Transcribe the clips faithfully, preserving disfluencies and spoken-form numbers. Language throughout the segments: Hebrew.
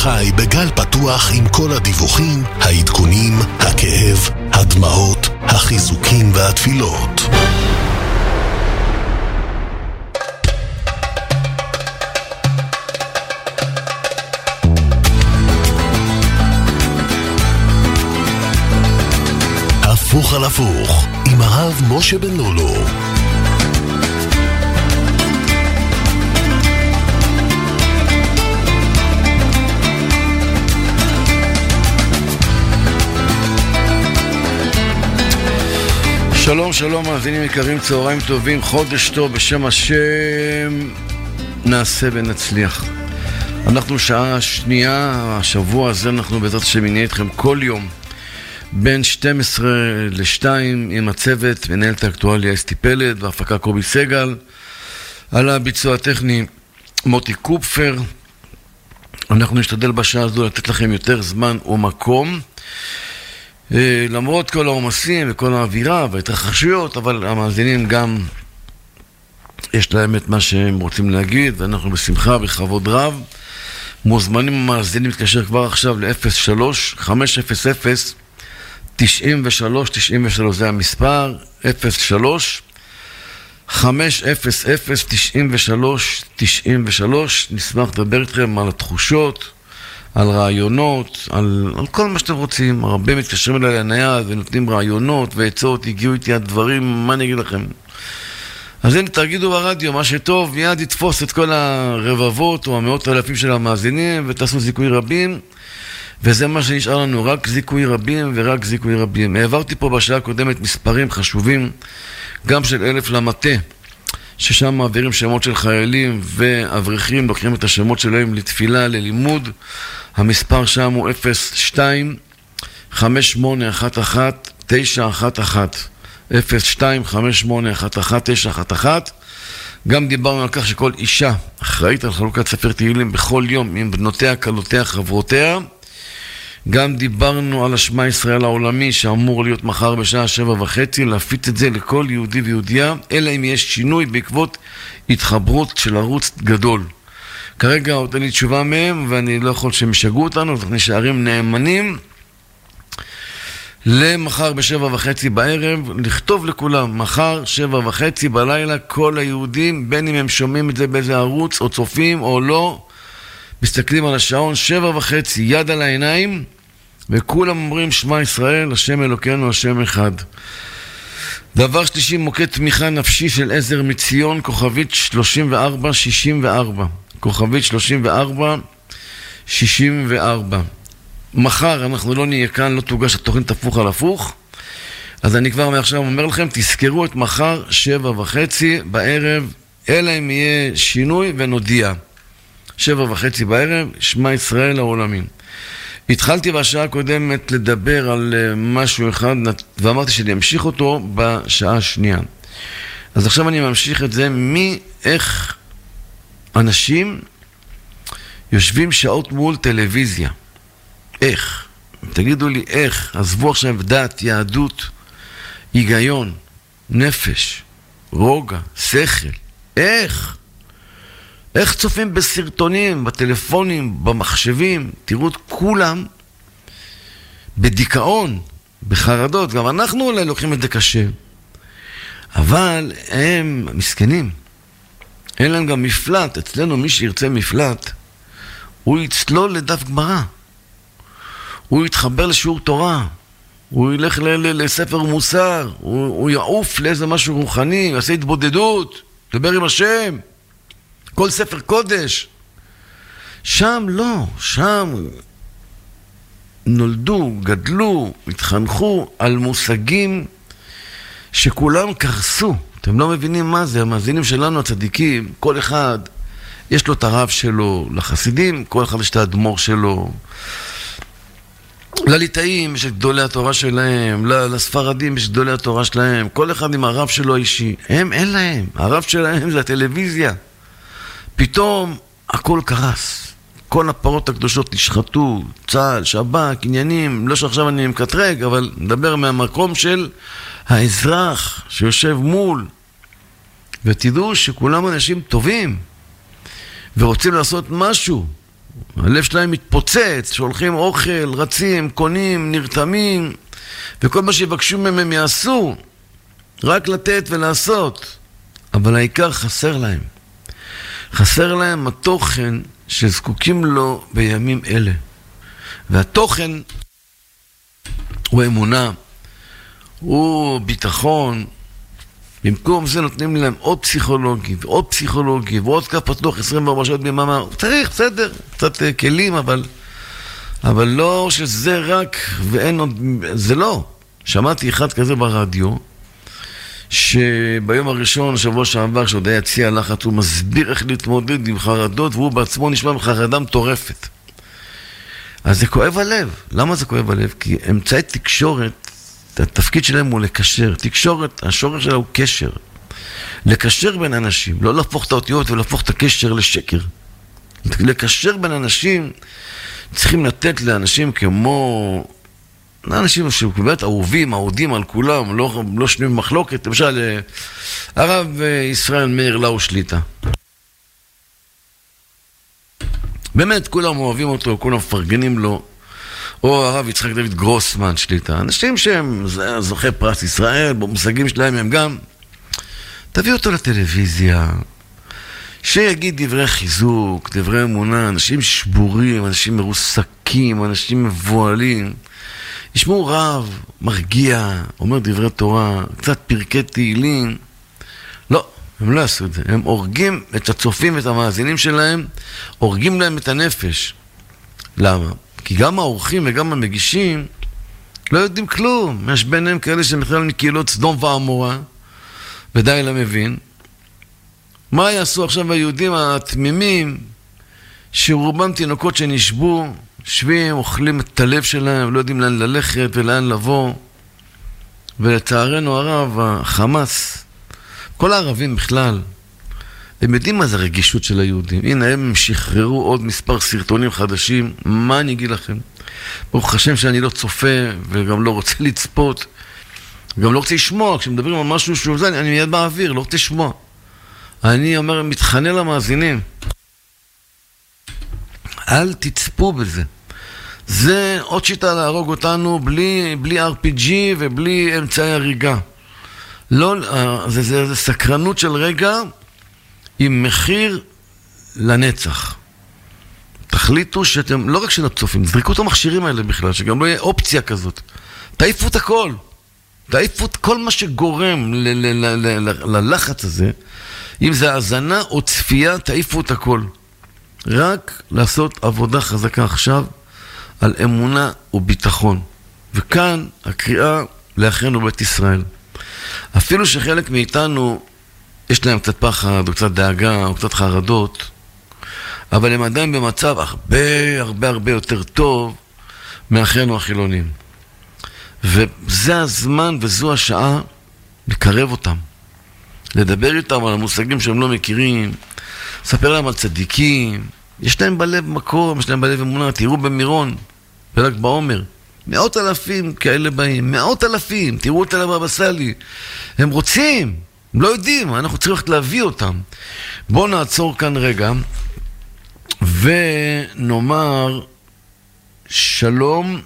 חי בגל פתוח עם כל הדיווחים, העדכונים, הכאב, הדמעות, החיזוקים והתפילות. הפוך על הפוך עם הרב משה בן לולו. שלום שלום מאזינים יקרים, צהריים טובים, חודש טוב, בשם השם נעשה ונצליח. אנחנו שעה שנייה, השבוע הזה אנחנו בעזרת השם נהיה איתכם כל יום בין שתים עשרה לשתיים עם הצוות, מנהלת האקטואליה אסתי פלד והפקה קובי סגל, על הביצוע הטכני מוטי קופפר. אנחנו נשתדל בשעה הזו לתת לכם יותר זמן ומקום, למרות כל העומסים וכל האווירה וההתרחשויות, אבל המאזינים גם יש להם את מה שהם רוצים להגיד, ואנחנו בשמחה בכבוד רב מוזמנים המאזינים להתקשר כבר עכשיו ל-אפס שלוש חמש אפס אפס תשעים ושלוש תשעים ושלוש, זה המספר אפס שלוש חמש אפס אפס תשעים ושלוש תשעים ושלוש. נשמח לדבר איתכם על התחושות, על רעיונות, על, על כל מה שאתם רוצים. הרבה מתקשרים אליי לנייד ונותנים רעיונות ועצות, הגיעו איתי הדברים, מה אני אגיד לכם? אז הנה, תגידו ברדיו, מה שטוב, מיד יתפוס את כל הרבבות או המאות אלפים של המאזינים ותעשו זיכוי רבים, וזה מה שנשאר לנו, רק זיכוי רבים ורק זיכוי רבים. העברתי פה בשעה הקודמת מספרים חשובים, גם של אלף למטה, ששם מעבירים שמות של חיילים ואברכים, לוקחים את השמות שלהם לתפילה, ללימוד. המספר שם הוא אפס שתיים חמש שמונה אחת אחת תשע אחת אחת, אפס שתיים חמש שמונה אחת אחת תשע אחת אחת. גם דיברנו על כך שכל אישה אחראית על חלוקת ספר תהילים בכל יום עם בנותיה, כלותיה, חברותיה. גם דיברנו על השמע ישראל העולמי שאמור להיות מחר בשעה שבע וחצי, להפיץ את זה לכל יהודי ויהודיה, אלא אם יש שינוי בעקבות התחברות של ערוץ גדול. כרגע עוד אין לי תשובה מהם, ואני לא יכול שהם ישגעו אותנו, אז אנחנו נשארים נאמנים למחר בשבע וחצי בערב, לכתוב לכולם, מחר שבע וחצי בלילה, כל היהודים, בין אם הם שומעים את זה באיזה ערוץ או צופים או לא, מסתכלים על השעון, שבע וחצי, יד על העיניים, וכולם אומרים שמע ישראל, השם אלוקינו, השם אחד. דבר שלישי, מוקד תמיכה נפשי של עזר מציון, כוכבית שלושים וארבע שישים וארבע, כוכבית שלושים וארבע שישים וארבע. מחר אנחנו לא נהיה כאן, לא תוגש התוכנית הפוך על הפוך, אז אני כבר מעכשיו אומר לכם, תזכרו את מחר שבע וחצי בערב, אלא אם יהיה שינוי ונודיע. שבע וחצי בערב, שמע ישראל העולמי. התחלתי בשעה הקודמת לדבר על משהו אחד, ואמרתי שאני אמשיך אותו בשעה השנייה. אז עכשיו אני ממשיך את זה מאיך אנשים יושבים שעות מול טלוויזיה. איך? תגידו לי איך. עזבו עכשיו דת, יהדות, היגיון, נפש, רוגע, שכל. איך? איך צופים בסרטונים, בטלפונים, במחשבים? תראו את כולם בדיכאון, בחרדות. גם אנחנו אולי לוקחים את זה קשה. אבל הם מסכנים. אין להם גם מפלט. אצלנו מי שירצה מפלט, הוא יצלול לדף גמרא. הוא יתחבר לשיעור תורה. הוא ילך ל- ל- לספר מוסר. הוא, הוא יעוף לאיזה משהו רוחני, יעשה התבודדות, דבר עם השם. כל ספר קודש. שם לא, שם נולדו, גדלו, התחנכו על מושגים שכולם קרסו. אתם לא מבינים מה זה. המאזינים שלנו הצדיקים, כל אחד יש לו את הרב שלו. לחסידים, כל אחד יש את האדמו"ר שלו. לליטאים יש את גדולי התורה שלהם, לספרדים יש את גדולי התורה שלהם. כל אחד עם הרב שלו האישי. הם אין להם. הרב שלהם זה הטלוויזיה. פתאום הכל קרס. כל הפרות הקדושות נשחטו, צהל, שב"כ, עניינים, לא שעכשיו אני מקטרג, אבל מדבר מהמקום של האזרח שיושב מול. ותדעו שכולם אנשים טובים ורוצים לעשות משהו, הלב שלהם מתפוצץ, שהולכים אוכל, רצים, קונים, נרתמים, וכל מה שיבקשו מהם הם יעשו, רק לתת ולעשות. אבל העיקר חסר להם. חסר להם התוכן שזקוקים לו בימים אלה. והתוכן הוא אמונה, הוא ביטחון. במקום זה נותנים להם עוד פסיכולוגי ועוד פסיכולוגי ועוד קו פתוח עשרים וארבע שעות ביממה. צריך, בסדר, קצת כלים, אבל אבל לא שזה רק ואין עוד, זה לא. שמעתי אחד כזה ברדיו, שביום הראשון, שבוע שעבר, שעוד היה יציע לחץ, הוא מסביר איך להתמודד עם חרדות, והוא בעצמו נשמע בחרדה מטורפת. אז זה כואב הלב. למה זה כואב הלב? כי אמצעי תקשורת, התפקיד שלהם הוא לקשר. תקשורת, השורש שלה הוא קשר. לקשר בין אנשים, לא להפוך את האותיות ולהפוך את הקשר לשקר. לקשר בין אנשים, צריכים לתת לאנשים כמו... אנשים שבאמת אהובים, אהודים על כולם, לא, לא שנויים במחלוקת. למשל, הרב ישראל מאיר לאו שליטה. באמת, כולם אוהבים אותו, כולם מפרגנים לו. או הרב יצחק דוד גרוסמן שליטה. אנשים שהם זוכי פרס ישראל, במושגים שלהם הם גם... תביא אותו לטלוויזיה, שיגיד דברי חיזוק, דברי אמונה, אנשים שבורים, אנשים מרוסקים, אנשים מבועלים. ישמעו רב, מרגיע, אומר דברי תורה, קצת פרקי תהילים. לא, הם לא יעשו את זה. הם הורגים את הצופים ואת המאזינים שלהם, הורגים להם את הנפש. למה? כי גם האורחים וגם המגישים לא יודעים כלום. יש ביניהם כאלה שמכלל מקהילות סדום ועמורה, ודי למבין. מה יעשו עכשיו היהודים התמימים, שרובם תינוקות שנשבו, שבים, אוכלים את הלב שלהם, לא יודעים לאן ללכת ולאן לבוא. ולצערנו הרב, החמאס, כל הערבים בכלל, הם יודעים מה זה הרגישות של היהודים. הנה, הם שחררו עוד מספר סרטונים חדשים. מה אני אגיד לכם? ברוך השם שאני לא צופה וגם לא רוצה לצפות. גם לא רוצה לשמוע. כשמדברים על משהו שהוא זה, אני מיד באוויר, לא רוצה לשמוע. אני אומר, מתחנן למאזינים. אל תצפו בזה. זה עוד שיטה להרוג אותנו בלי, בלי אר פי ג'י ובלי אמצעי הריגה. לא, זה, זה, זה סקרנות של רגע עם מחיר לנצח. תחליטו שאתם, לא רק שאתם צופים, זריקו את המכשירים האלה בכלל, שגם לא יהיה אופציה כזאת. תעיפו את הכל. תעיפו את כל מה שגורם ל- ל- ל- ל- ללחץ הזה. אם זה האזנה או צפייה, תעיפו את הכל. רק לעשות עבודה חזקה עכשיו על אמונה וביטחון. וכאן הקריאה לאחינו בית ישראל. אפילו שחלק מאיתנו יש להם קצת פחד או קצת דאגה או קצת חרדות, אבל הם עדיין במצב הרבה הרבה הרבה יותר טוב מאחינו החילונים. וזה הזמן וזו השעה לקרב אותם. לדבר איתם על המושגים שהם לא מכירים, לספר להם על צדיקים. יש להם בלב מקום, יש להם בלב אמונה. תראו במירון, בל"ג בעומר, מאות אלפים כאלה באים, מאות אלפים. תראו את הבבא סאלי, הם רוצים, הם לא יודעים, אנחנו צריכים להביא אותם. בואו נעצור כאן רגע ונאמר שלום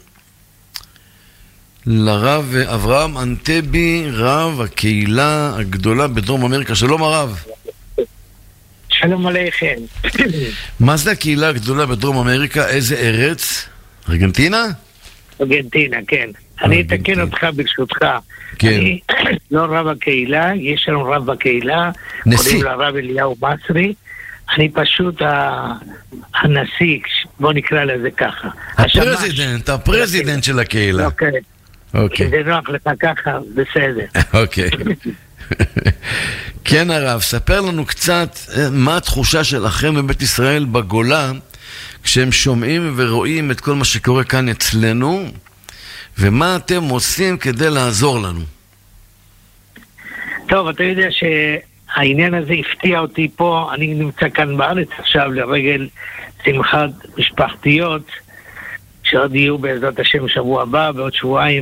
לרב אברהם אנטבי, רב הקהילה הגדולה בדרום אמריקה. שלום הרב. שלום עליכם. מה זה הקהילה הגדולה בדרום אמריקה? איזה ארץ? ארגנטינה? ארגנטינה, כן. אני אתקן אותך ברשותך. כן. אני לא רב הקהילה, יש לנו רב בקהילה, קוראים לרב אליהו בסרי. אני פשוט הנשיא, בוא נקרא לזה ככה. הפרזידנט, הפרזידנט של הקהילה. אוקיי. אוקיי. זה נוח לך ככה, בסדר. אוקיי. כן הרב, ספר לנו קצת מה התחושה שלכם בבית ישראל בגולה, כשהם שומעים ורואים את כל מה שקורה כאן אצלנו, ומה אתם עושים כדי לעזור לנו? טוב, אתה יודע שהעניין הזה הפתיע אותי פה. אני נמצא כאן בארץ עכשיו לרגל שמחת משפחתיות, שעוד יהיו בעזרת השם שבוע הבא, בעוד שבועיים,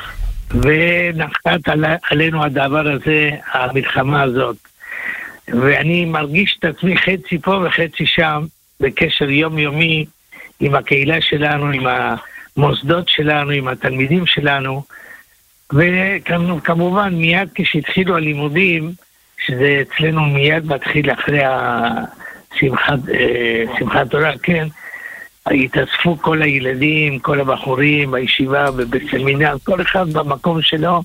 ונחת על, עלינו הדבר הזה, המלחמה הזאת. ואני מרגיש את עצמי חצי פה וחצי שם, בקשר יומיומי עם הקהילה שלנו, עם המוסדות שלנו, עם התלמידים שלנו, וכמובן מיד כשהתחילו הלימודים, שזה אצלנו מיד מתחיל אחרי השמחת, שמחת תורה, כן, התאספו כל הילדים, כל הבחורים בישיבה ובסמינר, כל אחד במקום שלו,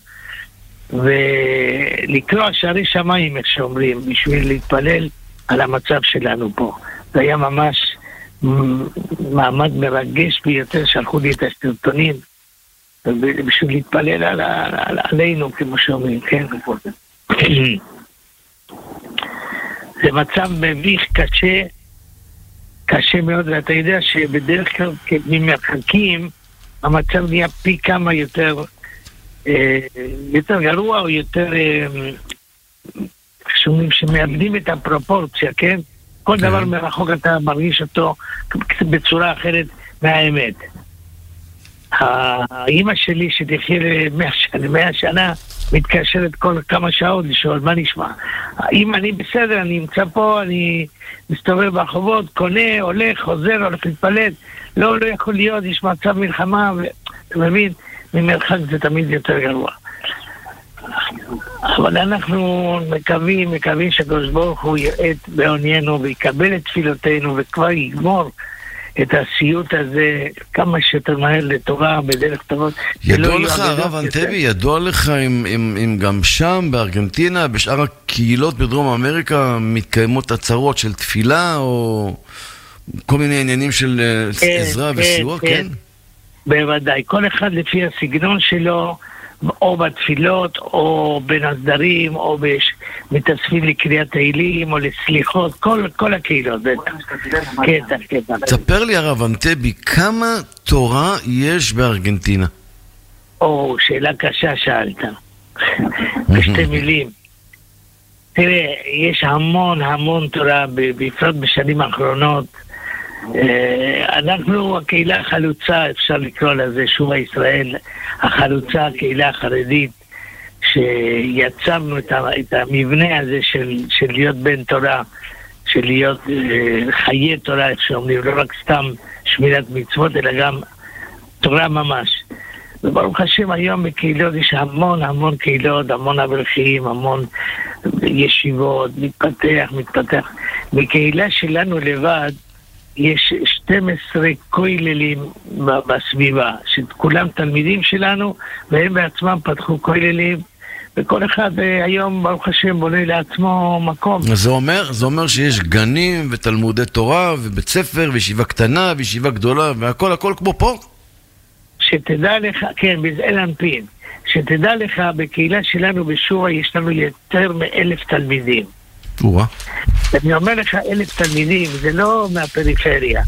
ולקרוא שערי שמיים, איך שאומרים, בשביל להתפלל על המצב שלנו פה. זה היה ממש מעמד מרגש ביותר, שלחו לי את הסרטונים, בשביל להתפלל על, על, על, עלינו, כמו שאומרים, כן? זה מצב מביך, קשה, קשה מאוד, ואתה יודע שבדרך כלל ממרחקים, המצב נהיה פי כמה יותר, אה, יותר גרוע, או יותר, אה, שומעים שמאבדים את הפרופורציה, כן? כל כן. דבר מרחוק אתה מרגיש אותו בצורה אחרת מהאמת. האמא שלי שתחיה למאה שנה מתקשרת כל כמה שעות לשאול מה נשמע. אם אני בסדר, אני נמצא פה, אני מסתובב ברחובות, קונה, הולך, חוזר, הולך להתפלט. לא, לא יכול להיות, יש מצב מלחמה, ואתה מבין, ממרחק זה תמיד יותר גרוע. אבל אנחנו מקווים, מקווים שהקדוש ברוך הוא יעט בעוניינו ויקבל את תפילותינו וכבר יגמור את הסיוט הזה כמה שיותר מהר לטובה, בדרך טובות. ידוע לך, הרב אנטבי, ידוע לך אם, אם, אם גם שם, בארגנטינה, בשאר הקהילות בדרום אמריקה, מתקיימות עצרות של תפילה, או כל מיני עניינים של כן, עזרה כן, וסיוע, כן? כן? בוודאי. כל אחד לפי הסגנון שלו, או בתפילות, או בנסדרים, או מתאספים לקריאת תהילים, או לסליחות, כל, כל הקהילות. קטע, קטע. תספר לי הרב אנטבי, כמה תורה יש בארגנטינה? או, שאלה קשה שאלת. בשתי מילים. תראה, יש המון המון תורה, בפרט בשנים האחרונות. אנחנו, הקהילה החלוצה, אפשר לקרוא לזה שוב ישראל, החלוצה, הקהילה החרדית, שיצרנו את המבנה הזה של, של להיות בן תורה, של להיות חיי תורה, איך שאומרים, לא רק סתם שמירת מצוות, אלא גם תורה ממש. וברוך השם, היום בקהילות יש המון המון קהילות, המון אברכים, המון ישיבות, מתפתח, מתפתח. בקהילה שלנו לבד, יש שתים עשרה כוללים בסביבה, שכולם תלמידים שלנו, והם בעצמם פתחו כוללים, וכל אחד היום, ברוך השם, בונה לעצמו מקום. אז זה אומר, זה אומר שיש גנים ותלמודי תורה, ובית ספר, וישיבה קטנה, וישיבה גדולה, והכל, הכל כמו פה? שתדע לך, כן, בזעל אנפין, שתדע לך, בקהילה שלנו בשורה, יש לנו יותר מאלף תלמידים. וואה. אני אומר לך, אלף תלמידים, זה לא מהפריפריה,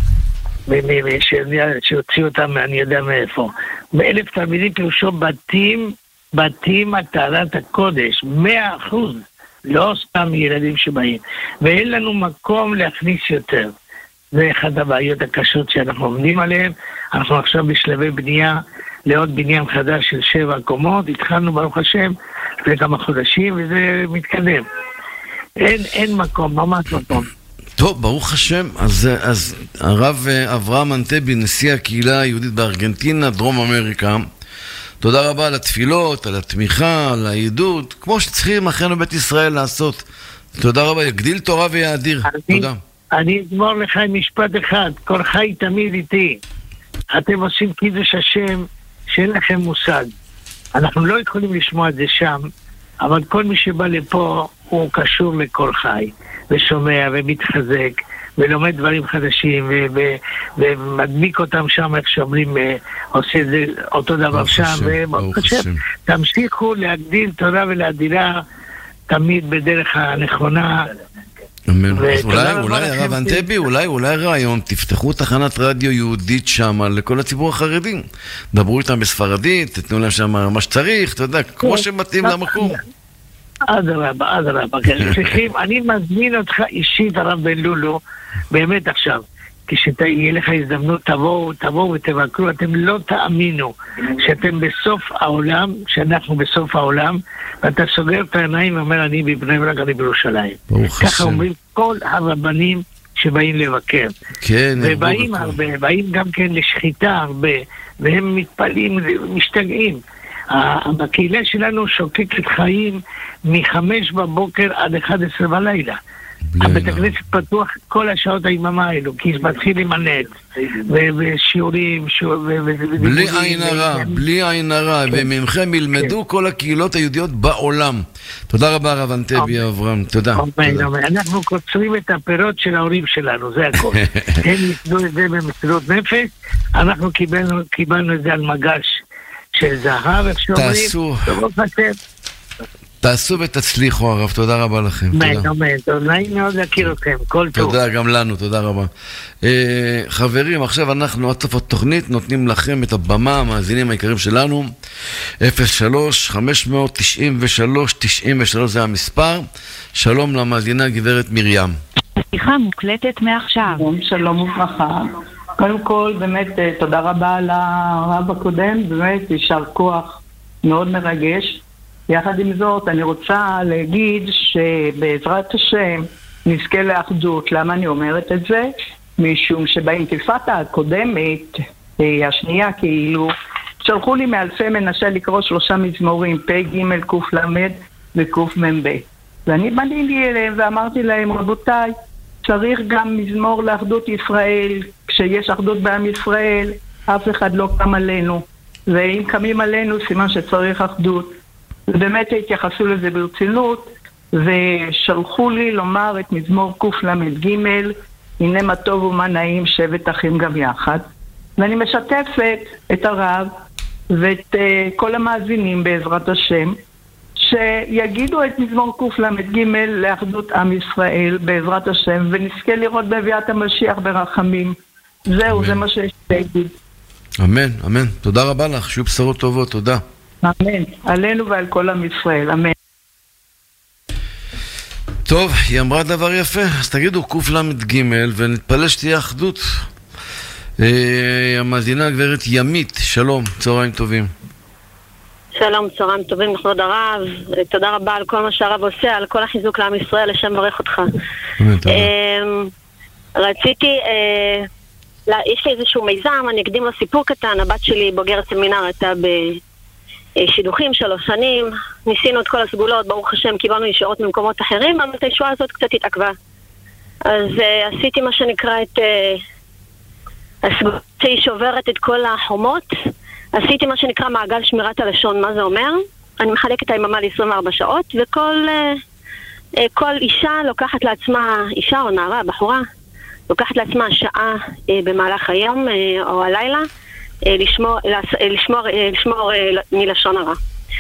שהוציאו אותם, אני יודע מאיפה. באלף תלמידים פירושו בתים, בתים הטהרת הקודש, מאה אחוז, לא סתם ילדים שבאים. ואין לנו מקום להכניס יותר. זה אחד הבעיות הקשות שאנחנו עומדים עליהן. אנחנו עכשיו בשלבי בנייה לעוד בניין חדש של שבע קומות, התחלנו ברוך השם לפני כמה חודשים, וזה מתקדם. אין, אין מקום, ממש מקום. טוב, ברוך השם. אז, אז הרב אברהם אנטבי, נשיא הקהילה היהודית בארגנטינה, דרום אמריקה, תודה רבה על התפילות, על התמיכה, על העידוד, כמו שצריכים אחינו בית ישראל לעשות. תודה רבה, יגדיל תורה ויאדיר. אני, תודה. אני אגמור לך עם משפט אחד, כל חי תמיד איתי. אתם עושים קידוש השם שאין לכם מושג. אנחנו לא יכולים לשמוע את זה שם, אבל כל מי שבא לפה הוא קשור לכל חי, ושומע ומתחזק, ולומד דברים חדשים, ו- ו- ומדמיק אותם שם, איך שאומרים, עושה את זה אותו דבר שם, וחושב, תמשיכו להגדיל תורה ולהדירה תמיד בדרך הנכונה. אולי, אולי הרב אנטבי, אולי, אולי רעיון, תפתחו תחנת רדיו יהודית שם לכל הציבור החרדי. דברו איתם בספרדית, תתנו להם שם מה שצריך, אתה יודע, כמו שמתאים למקום. עד רבה, עד רבה. אני מזמין אותך אישית, הרב בן לולו, באמת עכשיו, כשתהיה לך הזדמנות, תבואו, תבואו ותבקרו, אתם לא תאמינו שאתם בסוף העולם, שאנחנו בסוף העולם, ואתה סוגר את העיניים ואומר, אני בבני ברק, אני בירושלים. ככה אומרים כל הרבנים שבאים לבקר. כן, ובאים הרבה, באים גם כן לשחיטה הרבה, והם מתפלאים, משתגעים. הקהילה שלנו שוקקת חיים מחמש בבוקר עד אחד עשרה בלילה. הבית הכנסת פתוח כל השעות היממה האלו, כי מתחיל עם הנט, ושיעורים, בלי עין הרע, בלי עין הרע, וממכם ילמדו כל הקהילות היהודיות בעולם. תודה רבה רב אנטבי אברהם, תודה. אנחנו קוצרים את הפירות של ההורים שלנו, זה הכל. הם ייתנו את זה במסירות נפש, אנחנו קיבלנו את זה על מגש של זהב, איך שאומרים, טוב חסר. תעשו ותצליחו הרב, תודה רבה לכם. אמן, אמן, תודה מאוד להכיר אתכם, כל טוב. תודה גם לנו, תודה רבה. חברים, עכשיו אנחנו עד סוף התוכנית נותנים לכם את הבמה, המאזינים העיקריים שלנו, אפס שלוש חמש תשע שלוש תשע שלוש זה המספר. שלום למאזינה גברת מרים. שיחה מוקלטת מעכשיו. שלום וברכה. קודם כל, באמת תודה רבה לרב הקודם, באמת יישר כוח מאוד מרגש. יחד עם זאת, אני רוצה להגיד שבעזרת השם נזכה לאחדות. למה אני אומרת את זה? משום שבאינתיפאדה הקודמת, השנייה כאילו, שלחו לי מאלפי מנשה לקרוא שלושה מזמורים, פ' ג' ק' ל' וק' מ' ב'. ואני בניתי אליהם ואמרתי להם, רבותיי, צריך גם מזמור לאחדות ישראל. כשיש אחדות בעם ישראל, אף אחד לא קם עלינו. ואם קמים עלינו, סימן שצריך אחדות. ובאמת התייחסו לזה ברצינות, ושלחו לי לומר את מזמור ק' ל' ג', הנה מה טוב ומה נעים שבת אחים גם יחד. ואני משתפת את הרב ואת uh, כל המאזינים בעזרת השם, שיגידו את מזמור ק' ל' ג' לאחדות עם ישראל בעזרת השם, ונזכה לראות בביאת המשיח ברחמים. זהו, אמן. זה מה שיש להגיד. אמן, אמן. תודה רבה לך, שיהיו בשורות טובות, תודה. אמן, עלינו ועל כל עם ישראל, אמן. טוב, היא אמרה דבר יפה, אז תגידו ק' ל' ג' ונתפלל שתהיה אחדות. המאזינה הגברת ימית, שלום, צהריים טובים. שלום, צהריים טובים, לכבוד הרב. תודה רבה על כל מה שהרב עושה, על כל החיזוק לעם ישראל, לשם ברך אותך. אמן, תודה. רציתי, יש לי איזשהו מיזם, אני אקדים לו סיפור קטן. הבת שלי בוגרת סמינר, הייתה בשידוכים שלוש שנים, ניסינו את כל הסגולות, ברוך השם קיבלנו ישועות ממקומות אחרים, אבל את הישועה הזאת קצת התעכבה. אז עשיתי מה שנקרא את הסגולות שהיא שוברת את כל החומות. עשיתי מה שנקרא מעגל שמירת הלשון. מה זה אומר? אני מחלקת היממה ל-עשרים וארבע שעות, וכל כל אישה לוקחת לעצמה, אישה או נערה, בחורה, לוקחת לעצמה שעה במהלך היום או הלילה, לשמור, לשמור, לשמור מלשון הרע.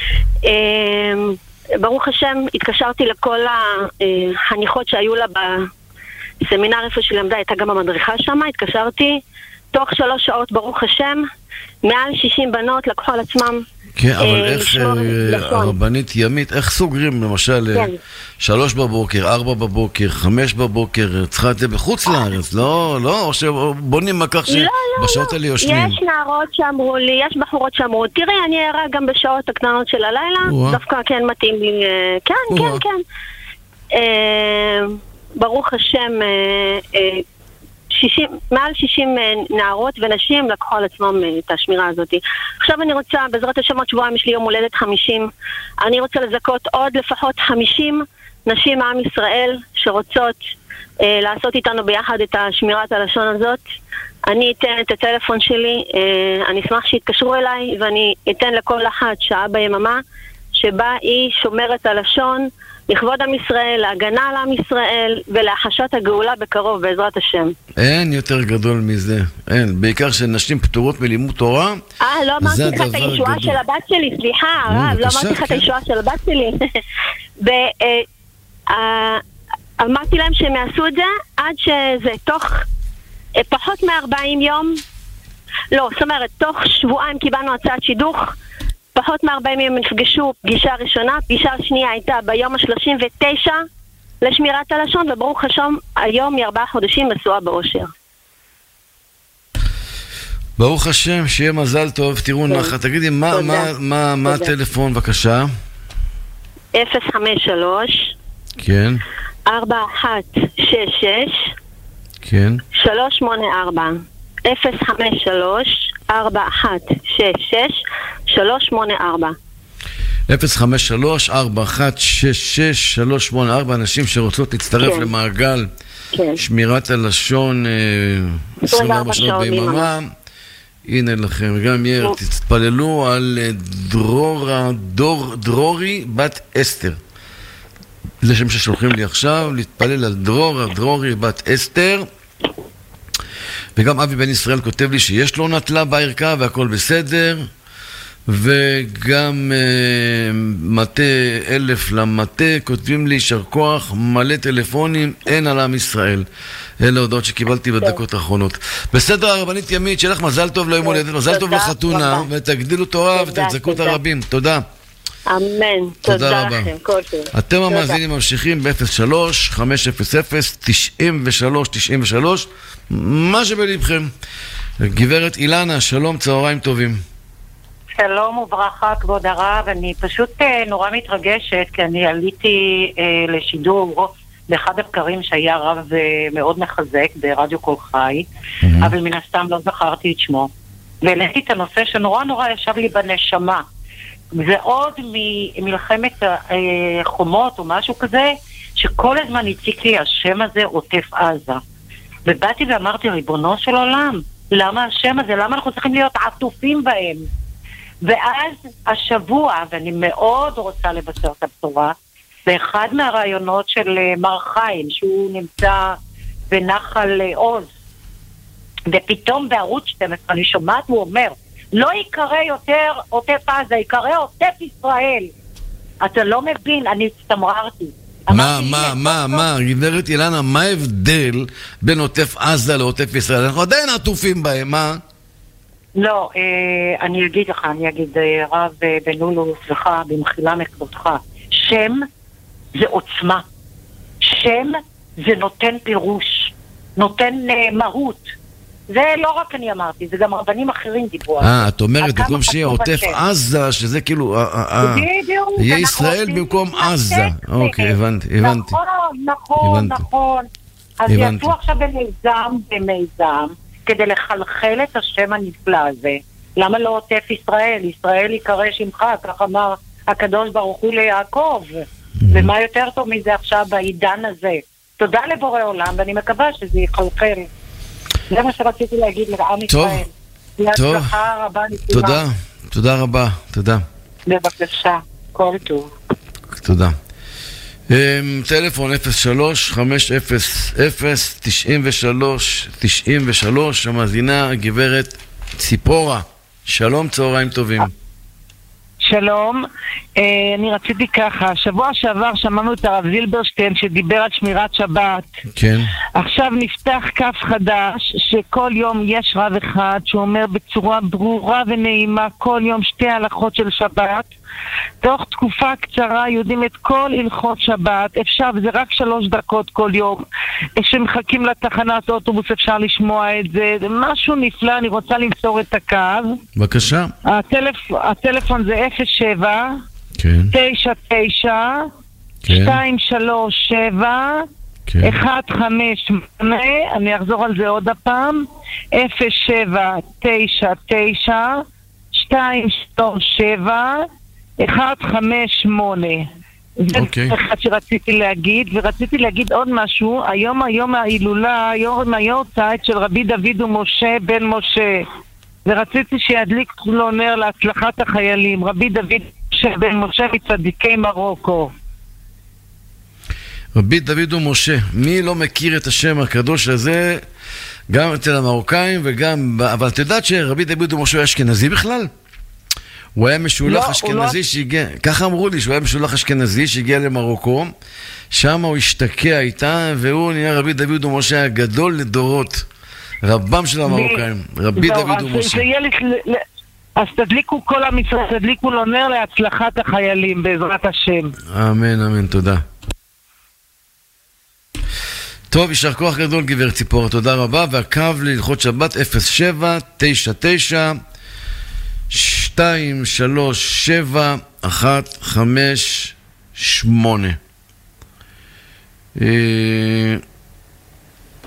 ברוך השם, התקשרתי לכל החניכות שהיו לה בסמינר איפה שהיא למדה, הייתה גם המדריכה שם, התקשרתי, תוך שלוש שעות, ברוך השם, מעל שישים בנות לקחו על עצמם. כן, אבל איך, הרבנית ימית, איך סוגרים למשל שלוש בבוקר, ארבע בבוקר, חמש בבוקר, צריכה את זה בחוץ לארץ, לא, לא, או שבונים מכך שבשעות האלה יושנים. יש נערות שאמרו לי, יש בחורות שאמרו, תראי, אני אראה גם בשעות הקטנות של הלילה, דווקא כן מתאים לי, כן, כן, כן. ברוך השם, שישים, מעל שישים נערות ונשים לקחו על עצמם את השמירה הזאת. עכשיו אני רוצה, בעזרת השם עוד שבועיים יש לי יום הולדת חמישים, אני רוצה לזכות עוד לפחות חמישים נשים מעם ישראל שרוצות אה, לעשות איתנו ביחד את השמירת הלשון הזאת. אני אתן את הטלפון שלי, אה, אני אשמח שיתקשרו אליי, ואני אתן לכל אחת שעה ביממה שבה היא שומרת הלשון לכבוד עם ישראל, להגנה על עם ישראל ולהחשת הגאולה בקרוב בעזרת השם. אין יותר גדול מזה, אין. בעיקר שנשים פטורות מלימוד תורה. אה, לא אמרתי לך את הישועה של הבת שלי, סליחה, הרב, לא אמרתי לך את הישועה של הבת שלי. ואמרתי להם שהם יעשו את זה עד שזה תוך פחות מ-ארבעים יום, לא, זאת אומרת, תוך שבועיים קיבלנו הצעת שידוך, פחות מ-ארבעים ימים נפגשו פגישה ראשונה, פגישה שנייה הייתה ביום ה-שלושים ותשע לשמירת הלשון, וברוך השם היום מארבעה חודשים נשואה באושר. ברוך השם, שיהיה מזל טוב, תראו נחה, תגידי, מה, מה, מה, מה הטלפון בבקשה? אפס חמש שלוש כן. ארבע אחת שש שש כן. שלוש שמונה ארבע אפס חמש שלוש ארבע אחת שש שש שלוש שמונה ארבע אפס חמש שלוש ארבע אחת שש שש שלוש שמונה ארבע. אנשים שרוצות להצטרף כן. למעגל כן. שמירת הלשון עשרים וארבע שעות ביממה. הנה לכם, גם יר, תתפללו על דרורה, דור, דרורי בת אסתר. זה שם ששולחים לי עכשיו, להתפלל על דרורה, דרורי בת אסתר. וגם אבי בן ישראל כותב לי שיש לו נטלה בערכה והכל בסדר. וגם uh, מטה אלף למטה כותבים לי שר כוח, מלא טלפונים, אין על עם ישראל. אלה הודעות שקיבלתי בדקות האחרונות. בסדר, הרבנית ימית, שיהיה לך מזל טוב ליום הולדת, מזל טוב לחתונה, ותגדילו תורה ותחזקו את הרבים. תודה. אמן. תודה לכם, כל טוב. אתם המאזינים ממשיכים ב-אפס שלוש חמש אפס אפס תשעים ושלוש תשעים ושלוש, מה שבלבכם. גברת אילנה, שלום, צהריים טובים. שלום וברכה, כבוד הרב. אני פשוט נורא מתרגשת, כי אני עליתי אה, לשידור באחד הבקרים שהיה רב מאוד מחזק ברדיו קול חי, mm-hmm. אבל מן הסתם לא זכרתי את שמו. והעליתי את הנושא שנורא נורא ישב לי בנשמה. זה עוד ממלחמת אה, חומות או משהו כזה, שכל הזמן הציק לי השם הזה עוטף עזה. ובאתי ואמרתי, ריבונו של עולם, למה השם הזה? למה אנחנו צריכים להיות עטופים בהם? ואז השבוע, ואני מאוד רוצה לבשר את הבשורה, באחד מהרעיונות של מר חיים, שהוא נמצא בנחל עוז, ופתאום בערוץ שתים עשרה אני שומעת, הוא אומר, לא יקרא יותר עוטף עזה, יקרא עוטף ישראל. אתה לא מבין, אני הצטמררתי. מה, מה, מה, מה, גברת אילנה, מה ההבדל בין עוטף עזה לעוטף ישראל? אנחנו עדיין עטופים בהם, מה? לא, אה, אני אגיד לך, אני אגיד, אה, רב אה, בן לולו, סליחה, במחילה מכבודך, שם זה עוצמה. שם זה נותן פירוש, נותן אה, מהות. זה לא רק אני אמרתי, זה גם רבנים אחרים דיברו. אה, את אומרת, במקום שיהיה עוטף עזה, שזה כאילו, יהיה ישראל במקום עזה. אוקיי, הבנתי, הבנתי. נכון, נכון, נכון. אז יצאו עכשיו במיזם, במיזם, כדי לחלחל את השם הנפלא הזה. למה לא עוטף ישראל? ישראל יקרא שמך, כך אמר הקדוש ברוך הוא ליעקב. ומה יותר טוב מזה עכשיו בעידן הזה? תודה לבורא עולם, ואני מקווה שזה יחלחל. זה מה שרציתי להגיד לעם ישראל. טוב, תודה, תודה רבה, תודה. בבקשה, כל טוב. תודה. טלפון אפס שלוש חמש אפס אפס תשעים ושלוש תשעים ושלוש, המאזינה גברת ציפורה. שלום, צהריים טובים. שלום, אני רציתי ככה, שבוע שעבר שמענו את הרב זילברשטיין שדיבר על שמירת שבת. כן. עכשיו נפתח כף חדש שכל יום יש רב אחד שאומר בצורה ברורה ונעימה כל יום שתי הלכות של שבת. תוך תקופה קצרה יודעים את כל הלכות שבת, אפשר, וזה רק שלוש דקות כל יום. כשמחכים לתחנת אוטובוס אפשר לשמוע את זה, זה משהו נפלא. אני רוצה למסור את הקו. בבקשה. הטלפ... הטלפון זה אפס שבע כן. תשע תשע כן. שתיים שלוש שבע כן. אחת חמש שמונה. אני אחזור על זה עוד הפעם. אפס שבע תשע תשע שתיים שלוש שבע אחת חמש שמונה. זה אחד שרציתי להגיד. ורציתי להגיד עוד משהו. היום היום ההילולה, היום היורצייט של רבי דוד ומשה בן משה, ורציתי שידליק לו נר להצלחת החיילים. רבי דוד משה בן משה מצדיקי מרוקו. רבי דוד ומשה, מי לא מכיר את השם הקדוש הזה? גם אצל המרוקאים וגם, אבל את יודעת שרבי דוד ומשה היה אשכנזי בכלל? הוא היה משולח אשכנזי שהגיע, ככה אמרו לי, שהוא היה משולח אשכנזי שהגיע למרוקו, שם הוא השתקע איתה, והוא נהיה רבי דוד ומשה הגדול לדורות, רבם של המרוקאים, רבי דוד ומשה. אז תדליקו כל עם ישראל, תדליקו לו נר להצלחת החיילים בעזרת השם. אמן, אמן, תודה. טוב, יישר כוח גדול גברת ציפורה, תודה רבה. והקו להלכות שבת אפס שבע תשע תשע שתיים שלוש שבע אחת חמש שמונה.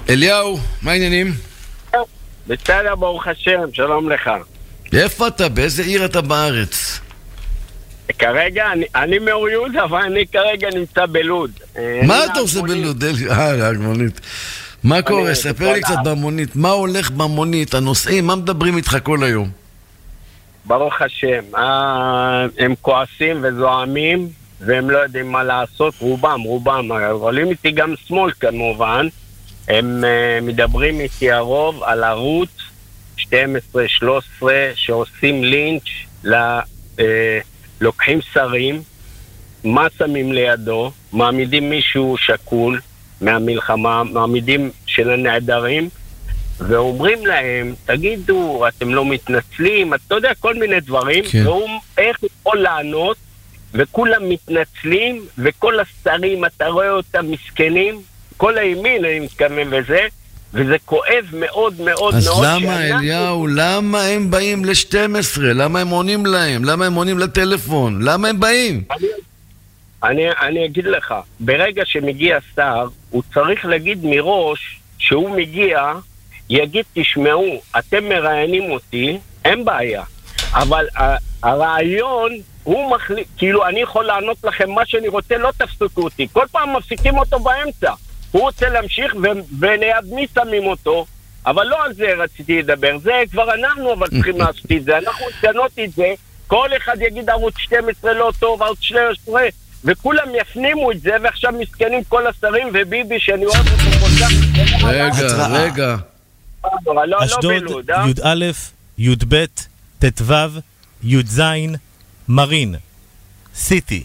אליהו, מה העניינים? בסדר, ברוך השם, שלום לך. איפה אתה? באיזה עיר אתה בארץ? כרגע, אני, אני מאור יהודה, אבל אני כרגע נמצא בלוד. מה אתה עושה בלוד? אה, להגמונית. מה קורה? ספר לי קצת במונית. מה הולך במונית? הנוסעים, מה מדברים איתך כל היום? ברוך השם. הם כועסים וזועמים, והם לא יודעים מה לעשות. רובם, רובם. עולים איתי גם שמאל כמובן. הם מדברים איתי הרוב על ערוץ שתים עשרה שלוש עשרה שעושים לינץ' ל... לוקחים שרים, מה שמים לידו, מעמידים מישהו שקול מהמלחמה, מעמידים של הנעדרים, ואומרים להם, תגידו, אתם לא מתנצלים, אתה יודע, כל מיני דברים, כן. והוא איך יכול לענות, וכולם מתנצלים, וכל השרים, אתה רואה אותם מסכנים, כל הימין, אני מתכוון וזה, וזה כואב מאוד מאוד אז מאוד. אז למה, אליהו, למה הם באים ל-שתים עשרה? למה הם עונים להם? למה הם עונים לטלפון? למה הם באים? אני, אני, אני אגיד לך, ברגע שמגיע שר, הוא צריך להגיד מראש שהוא מגיע, יגיד, תשמעו, אתם מראיינים אותי, אין בעיה. אבל הרעיון, הוא מחליט, כאילו אני יכול לענות לכם מה שאני רוצה, לא תפסיקו אותי. כל פעם מפסיקים אותו באמצע. הוא רוצה להמשיך ו- וליד מי שמים אותו, אבל לא על זה רציתי לדבר, זה כבר אנחנו אבל צריכים לעשות את זה, אנחנו נשנות את זה, כל אחד יגיד ערוץ שתים עשרה לא טוב, ערוץ שתים עשרה, וכולם יפנימו את זה, ועכשיו מסכנים כל השרים וביבי שאני אוהב אותו כל כך. רגע, רגע. אשדוד, י' י' ב', ת' ו', י' ז', מרין, סיטי.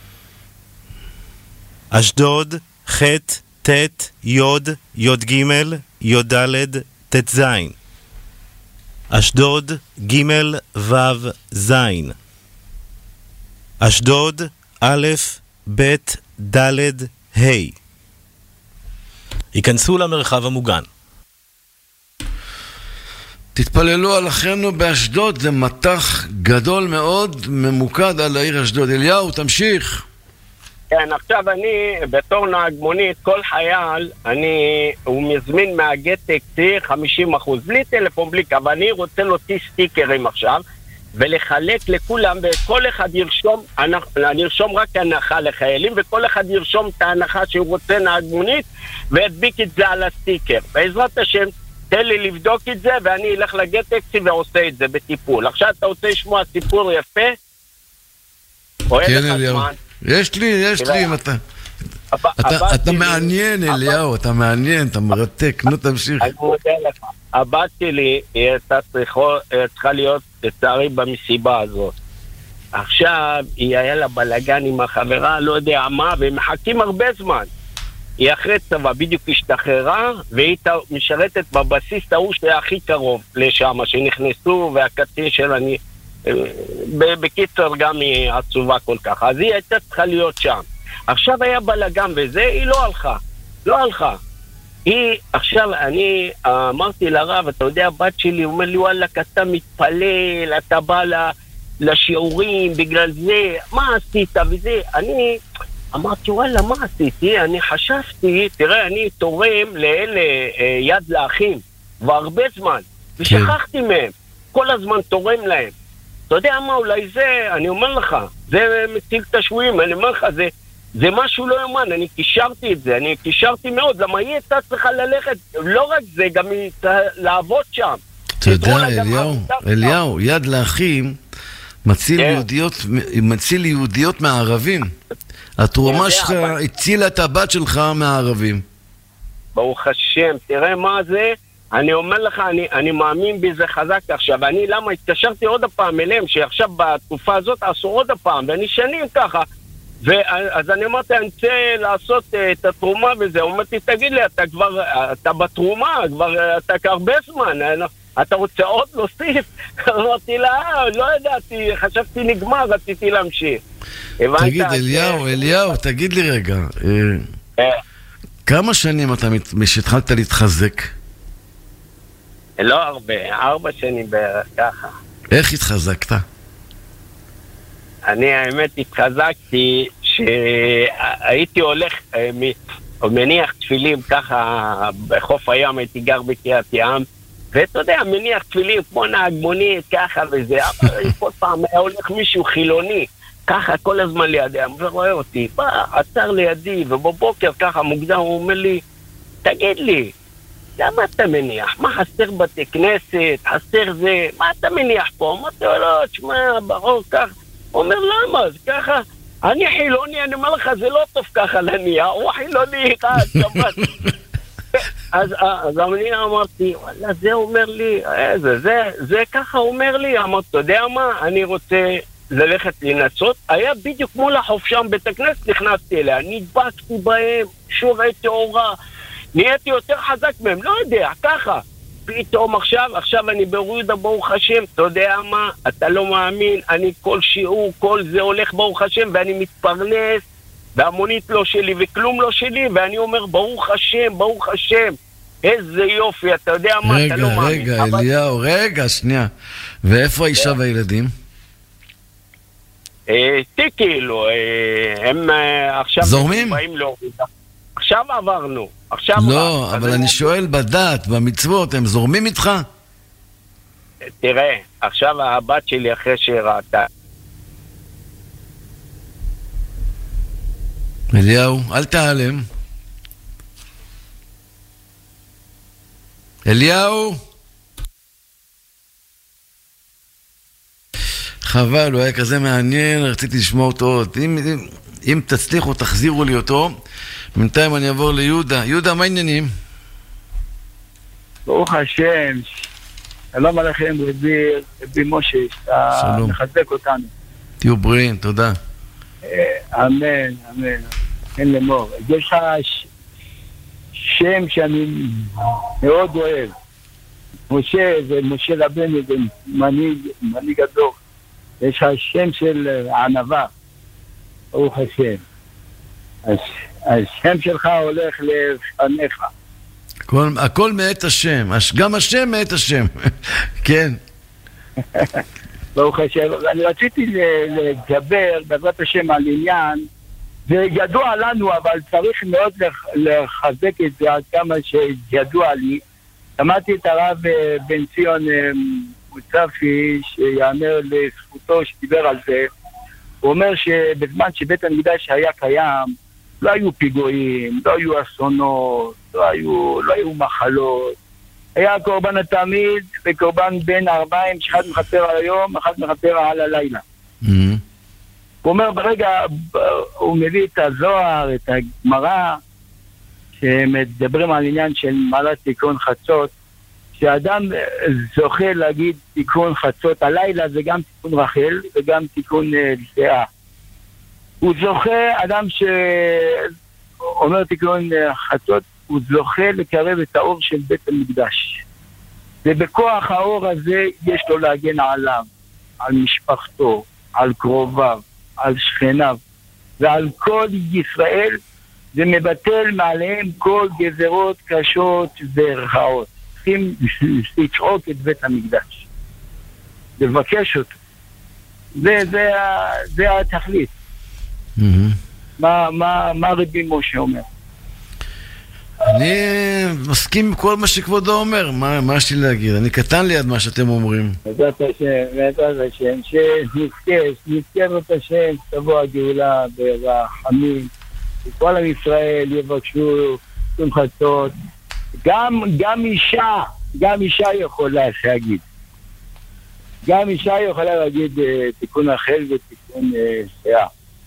אשדוד, ח' ת' יוד, יוד ג', יוד ד', ת' ז'. אשדוד, ג' ו' ז'. אשדוד, א', ב', ד', ה'. ייכנסו למרחב המוגן. תתפללו על אחינו באשדוד, זה מטח גדול מאוד, ממוקד על העיר אשדוד. אליהו, תמשיך. כן, עכשיו אני, בתור נהג מונית, כל חייל, אני, הוא מזמין מהגט אקסי חמישים אחוז, בלי טלפון, בלי, אבל אני רוצה להוציא סטיקרים עכשיו, ולחלק לכולם, וכל אחד ירשום, אני ארשום רק הנחה לחיילים, וכל אחד ירשום את ההנחה שהוא רוצה נהג מונית, והדביק את זה על הסטיקר. בעזרת השם, תן לי לבדוק את זה, ואני אלך לגט אקסי ועושה את זה בטיפול. עכשיו אתה רוצה לשמוע סיפור יפה? כן, אליהו. יש לי, יש לי, אם אתה... אתה מעניין, אליהו, אתה מעניין, אתה מרתק, נו תמשיך. אני מודה לך. הבת שלי, היא הייתה צריכה להיות לצערי במסיבה הזאת. עכשיו, היא היה לה בלגן עם החברה, לא יודע מה, והם מחכים הרבה זמן. היא אחרי צבא, בדיוק השתחררה, והיא משרתת בבסיס ההוא שהיה הכי קרוב לשם, שנכנסו, והקצין שלה... בקיצור גם היא עצובה כל כך, אז היא הייתה צריכה להיות שם. עכשיו היה בלגן וזה, היא לא הלכה, לא הלכה. היא, עכשיו אני אמרתי לרב, אתה יודע, הבת שלי, הוא אומר לי, וואלה, אתה מתפלל, אתה בא לשיעורים בגלל זה, מה עשית וזה? אני אמרתי, וואלה, מה עשיתי? אני חשבתי, תראה, אני תורם לאלה יד לאחים, והרבה זמן, ושכחתי מהם, כל הזמן תורם להם. אתה יודע מה, אולי זה, אני אומר לך, זה מציל את השבויים, אני אומר לך, זה, זה משהו לא יומן, אני קישרתי את זה, אני קישרתי מאוד, למה היא הייתה צריכה ללכת, לא רק זה, גם היא צריכה לעבוד שם. אתה יודע, אליהו, אליהו, יד לאחים, מציל יהודיות, מציל יהודיות מהערבים. התרומה שלך הצילה את הבת שלך מהערבים. ברוך השם, תראה מה זה, אני אומר לך, אני, אני מאמין בזה חזק עכשיו, אני למה התקשרתי עוד הפעם אליהם, שעכשיו בתקופה הזאת עשו עוד הפעם, ואני שנים ככה, ואז אני אמרתי, אני רוצה לעשות uh, את התרומה וזה, אמרתי, תגיד לי, אתה כבר, אתה בתרומה, כבר, אתה הרבה זמן, אתה רוצה עוד להוסיף? אמרתי לה, לא ידעתי, חשבתי נגמר, רציתי להמשיך. תגיד, אליהו, אליהו, תגיד לי רגע, כמה שנים אתה משתחלת להתחזק? לא הרבה, ארבע שנים בערך ככה. איך התחזקת? אני האמת התחזקתי שהייתי הולך, מניח תפילים ככה בחוף הים, הייתי גר בקריית ים, ואתה יודע, מניח תפילים כמו נהג מונית ככה וזה, אבל כל פעם היה הולך מישהו חילוני, ככה כל הזמן לידי, ורואה אותי, בא, עצר לידי, ובבוקר ככה מוקדם הוא אומר לי, תגיד לי, למה אתה מניח? מה חסר בתי כנסת? חסר זה? מה אתה מניח פה? אמרתי לו, לא, תשמע, ברור כך. הוא אומר, למה? זה ככה, אני חילוני, אני אומר לך, זה לא טוב ככה להניח, הוא חילוני אחד, שבת. אז, אז אני אמרתי, וואלה, זה אומר לי, זה, זה, זה ככה אומר לי, אמרתי, אתה יודע מה? אני רוצה ללכת לנסות. היה בדיוק מול החוף שם, בית הכנסת, נכנסתי אליה, נדבקתי בהם, שוב הייתי אורה, נהייתי יותר חזק מהם, לא יודע, ככה. פתאום עכשיו, עכשיו אני ברודה, ברוך השם, אתה יודע מה? אתה לא מאמין, אני כל שיעור, כל זה הולך ברוך השם, ואני מתפרנס, והמונית לא שלי וכלום לא שלי, ואני אומר ברוך השם, ברוך השם, איזה יופי, אתה יודע מה? רגע, אתה לא מאמין. רגע, אבל... אליהו, רגע, שנייה. ואיפה האישה והילדים? תי כאילו, הם עכשיו... זורמים? באים להורידה. עכשיו עברנו. עכשיו לא, אבל אני שואל בדת, במצוות, הם זורמים איתך? תראה, עכשיו הבת שלי אחרי שראתה. אליהו, אל תעלם. אליהו? חבל, הוא היה כזה מעניין, רציתי לשמוע אותו עוד. אם, אם, אם תצליחו, תחזירו לי אותו. בינתיים אני אעבור ליהודה. יהודה, מה העניינים? ברוך השם, שלום עליכם רבי, רבי משה, שאתה מחזק אותנו. תהיו בריאים, תודה. אמן, אמן. אין למור. יש לך שם שאני מאוד אוהב. משה, זה משה רבנו, זה מנהיג, מנהיג הדור. יש לך שם של ענווה, ברוך השם. אז השם שלך הולך לפניך. הכל, הכל מאת השם, גם השם מאת השם. כן. ברוך השם. אני רציתי לדבר בעזרת השם על עניין, זה ידוע לנו, אבל צריך מאוד לחזק את זה עד כמה שידוע לי. שמעתי את הרב בן ציון מוצפי, שיאמר לזכותו שדיבר על זה. הוא אומר שבזמן שבית המקדש היה קיים, לא היו פיגועים, לא היו אסונות, לא היו, לא היו מחלות. היה קורבן התמיד וקורבן בין ארבעים, שאחד מחפר על היום, אחד מחפר על הלילה. Mm-hmm. הוא אומר, ברגע, הוא מביא את הזוהר, את הגמרא, שמדברים על עניין של מעלת תיקון חצות, שאדם זוכה להגיד תיקון חצות, הלילה זה גם תיקון רחל וגם תיקון לאה. הוא זוכה, אדם שאומר תיקון חצות, הוא זוכה לקרב את האור של בית המקדש. ובכוח האור הזה יש לו להגן עליו, על משפחתו, על קרוביו, על שכניו, ועל כל ישראל, זה מבטל מעליהם כל גזרות קשות ורעות. צריכים לצעוק את בית המקדש, לבקש אותו. זה, זה, זה התכלית. Mm-hmm. מה, מה, מה רבי משה אומר? אני מסכים עם כל מה שכבודו אומר. מה, מה יש לי להגיד? אני קטן ליד מה שאתם אומרים. בעזרת השם, בעזרת השם, שנזכה, שנזכה את השם, תבוא הגאולה ברחמים, וכל עם ישראל יבקשו שמחתות. גם, גם אישה, גם אישה יכולה להגיד. גם אישה יכולה להגיד uh, תיקון החל ותיקון שאה.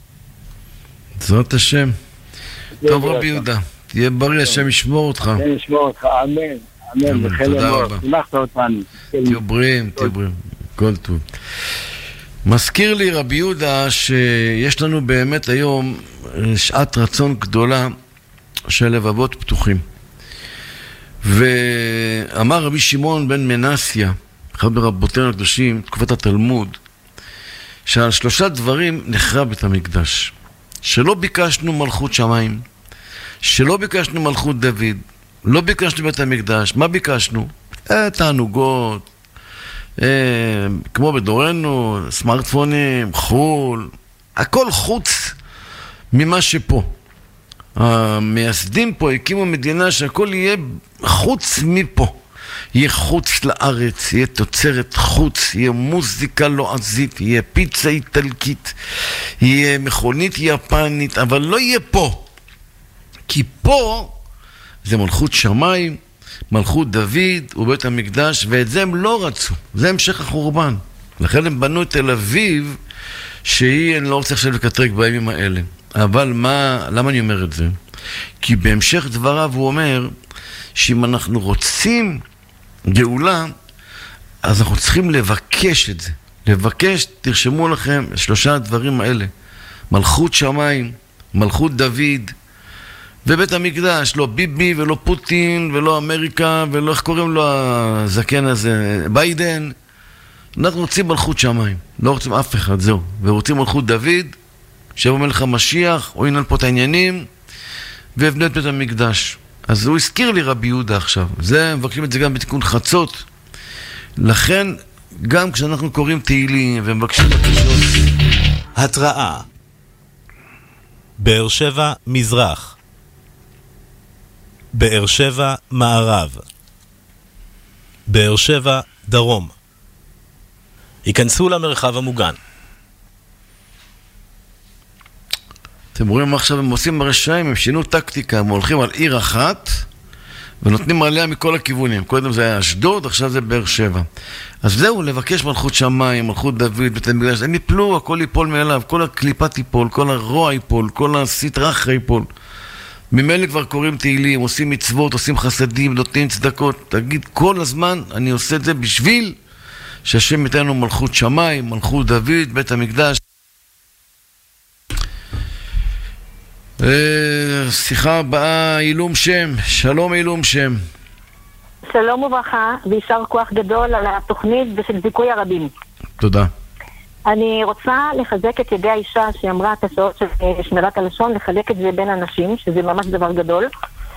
זאת השם. טוב רבי יהודה, תהיה בריא, השם ישמור אותך. השם ישמור אותך, אמן. אמן, תודה רבה. שמחת אותנו. תהיו בריאים, תהיו בריאים. כל טוב. מזכיר לי רבי יהודה שיש לנו באמת היום שעת רצון גדולה של לבבות פתוחים. ואמר רבי שמעון בן מנסיה, אחד מרבותינו הקדושים, תקופת התלמוד, שעל שלושה דברים נחרב בית המקדש. שלא ביקשנו מלכות שמיים, שלא ביקשנו מלכות דוד, לא ביקשנו בית המקדש. מה ביקשנו? אה, תענוגות, אה, כמו בדורנו, סמארטפונים, חול, הכל חוץ ממה שפה. המייסדים פה הקימו מדינה שהכל יהיה חוץ מפה. יהיה חוץ לארץ, יהיה תוצרת חוץ, יהיה מוזיקה לועזית, יהיה פיצה איטלקית, יהיה מכונית יפנית, אבל לא יהיה פה. כי פה זה מלכות שמיים, מלכות דוד ובית המקדש, ואת זה הם לא רצו. זה המשך החורבן. לכן הם בנו את תל אביב, שהיא, אני לא רוצה עכשיו לקטרק בימים האלה. אבל מה, למה אני אומר את זה? כי בהמשך דבריו הוא אומר, שאם אנחנו רוצים גאולה, אז אנחנו צריכים לבקש את זה. לבקש, תרשמו לכם, שלושה הדברים האלה. מלכות שמיים, מלכות דוד, ובית המקדש, לא ביבי ולא פוטין ולא אמריקה ולא איך קוראים לו הזקן הזה, ביידן. אנחנו רוצים מלכות שמיים, לא רוצים אף אחד, זהו. ורוצים מלכות דוד, שיבוא מלך המשיח, או ינהל פה את העניינים, ויבנה את בית המקדש. אז הוא הזכיר לי רבי יהודה עכשיו. זה, מבקשים את זה גם בתיקון חצות. לכן, גם כשאנחנו קוראים תהילים ומבקשים בקשות... התראה. באר שבע מזרח. באר שבע מערב. באר שבע דרום. ייכנסו למרחב המוגן. אתם רואים מה עכשיו הם עושים ברשעים, הם שינו טקטיקה, הם הולכים על עיר אחת ונותנים עליה מכל הכיוונים. קודם זה היה אשדוד, עכשיו זה באר שבע. אז זהו, לבקש מלכות שמיים, מלכות דוד, בית המקדש, הם יפלו, הכל ייפול מאליו, כל הקליפה ייפול, כל הרוע ייפול, כל הסטרח ייפול. ממילא כבר קוראים תהילים, עושים מצוות, עושים חסדים, נותנים צדקות. תגיד, כל הזמן אני עושה את זה בשביל שהשם ייתן לנו מלכות שמיים, מלכות דוד, בית המקדש. שיחה הבאה, אילום שם. שלום אילום שם. שלום וברכה, וישר כוח גדול על התוכנית ושל זיכוי הרבים. תודה. אני רוצה לחזק את ידי האישה שאמרה את השעות של שמירת הלשון, לחלק את זה בין אנשים, שזה ממש דבר גדול.